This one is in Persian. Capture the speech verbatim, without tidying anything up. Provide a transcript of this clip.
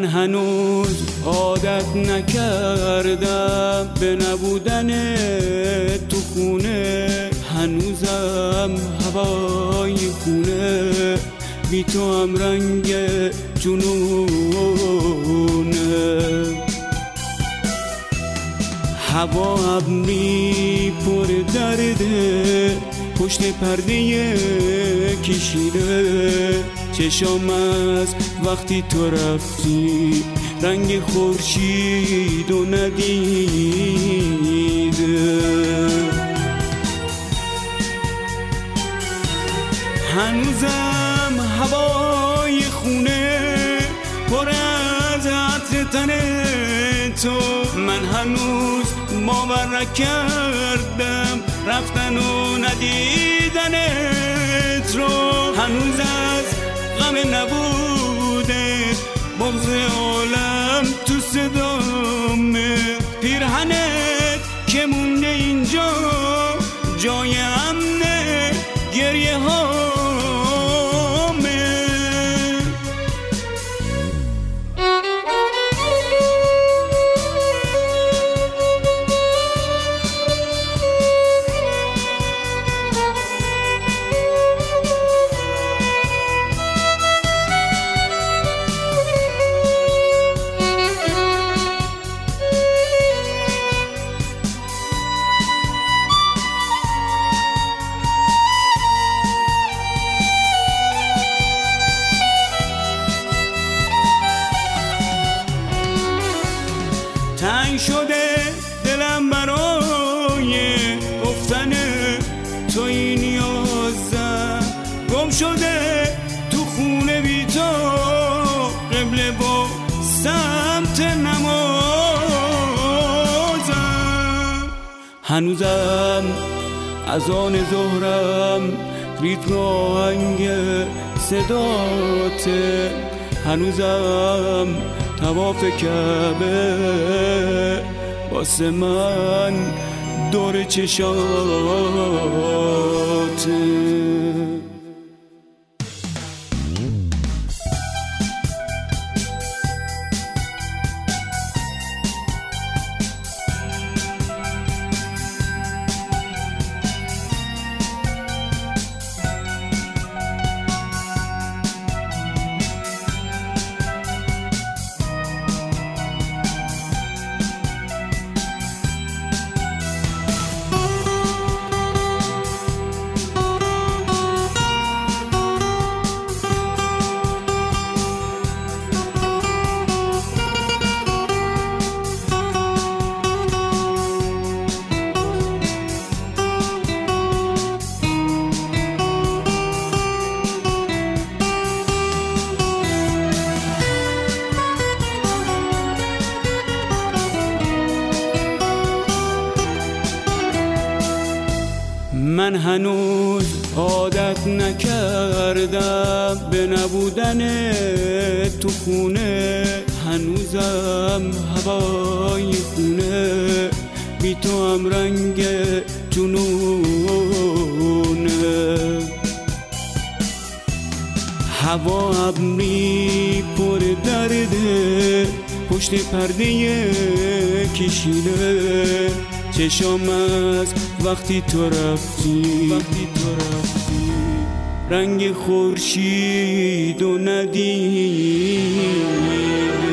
من هنوز عادت نکردم به نبودن تو خونه، هنوزم هوای خونه بی تو هم رنگ جنونه. هوا ابری پر درده، پشت پرده کشیده، چشام از وقتی تو رفتی رنگ خورشید و ندیده. هنوزم هوای خونه پر از عطر تن تو، من هنوز باور نکردم رفتن و ندیدنت رو. هنوز از غم نبوده بغض عالم تو صدامه، پیرهنت که مونده اینجا جای امنه گریه هامه. تنگ شده دلم برای گفتن توی نیازم، گم شده تو خونه بی تو قبله با سمت نمازم. هنوزم از آن ظهرم ریتم آهنگ صداته، هنوزم طواف کعبه واسه من دور چشاته. من هنوز عادت نکردم به نبودن تو خونه، هنوزم هوای خونه بی تو هم رنگ جنونه. هوا ابری پر درده، پشت پرده کشیده، چشام از وقتی تو رفتی وقتی تو رفتی رنگ خورشید و ندیده.